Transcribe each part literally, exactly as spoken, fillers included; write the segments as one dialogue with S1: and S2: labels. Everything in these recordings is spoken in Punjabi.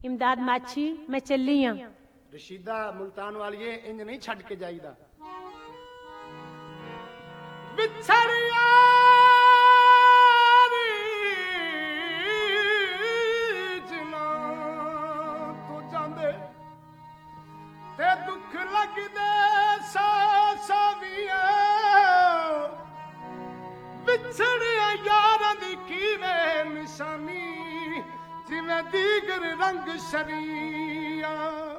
S1: ਇਮਦਾਦ ਮਾਛੀ ਮੈਂ ਚੱਲੀ ਆ।
S2: ਰਸ਼ੀਦਾ ਮੁਲਤਾਨ ਵਾਲੀਏ ਇੰਜ ਨਹੀਂ ਛੱਡ ਕੇ ਜਾਈਦਾ। ਵਿਛੜਿਆ ਜਿਨਾ ਤੂੰ ਜਾਂਦੇ ਤੇ ਦੁੱਖ ਲੱਗਦੇ ਸਾ ਸਾਵੀਆਂ। ਵਿਛੜਿਆ ਯਾਰਾਂ ਦੀ ਕਿਵੇਂ ਨਿਸ਼ਾਨੀ ਜਿਵੇਂ ਦੀਗਰ ਰੰਗ ਸ਼ਰੀਆ।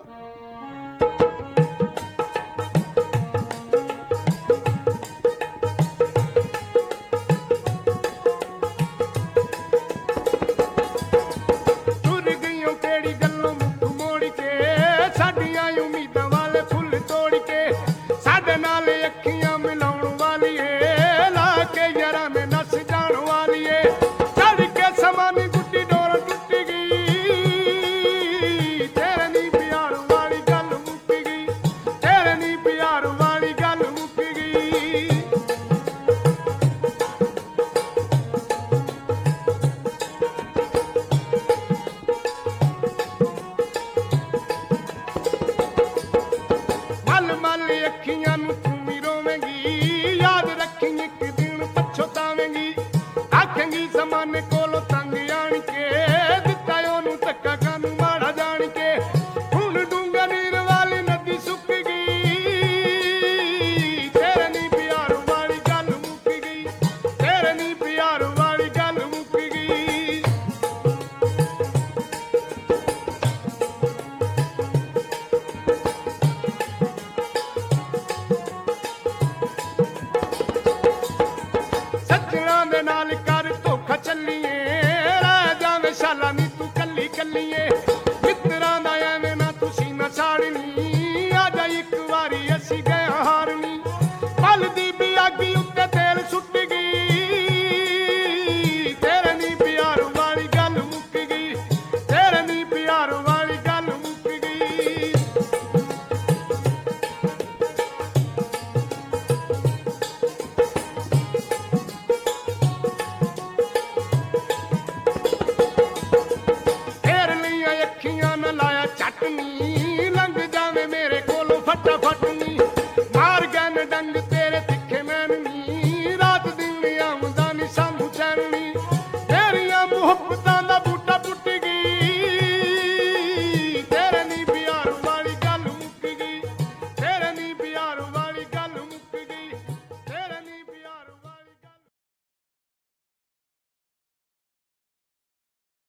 S2: ਜ਼ਮਾਨੇ ਕੋਲੋਂ ਤੰਗ ਆਣ ਕੇ ਦਿੱਤਾ ਉਹਨੂੰ ਧੱਕਾ ਕਾਨੂੰ ਮਾੜਾ ਜਾਣ ਕੇ। ਹੁਣ ਡੂੰਗਾ ਨੀਰ ਵਾਲੀ ਨਦੀ ਸੁੱਕ ਗਈ ਤੇਰੇ ਨੀ ਪਿਆਰ ਵਾਲੀ ਗੱਲ ਮੁੱਕ ਗਈ। ਤੇਰੇ ਨੀ ਪਿਆਰ ਵਾਲੀ ਗੱਲ ਮੁੱਕ ਗਈ। ਸੱਜਣਾ ਦੇ ਨਾਲ ਚੱਲੀਏ ਰਹਿ ਜਾਵੇਂ ਸ਼ਾਲਾ ਨੀ ਤੂੰ ਕੱਲੀ ਕੱਲੀਏ।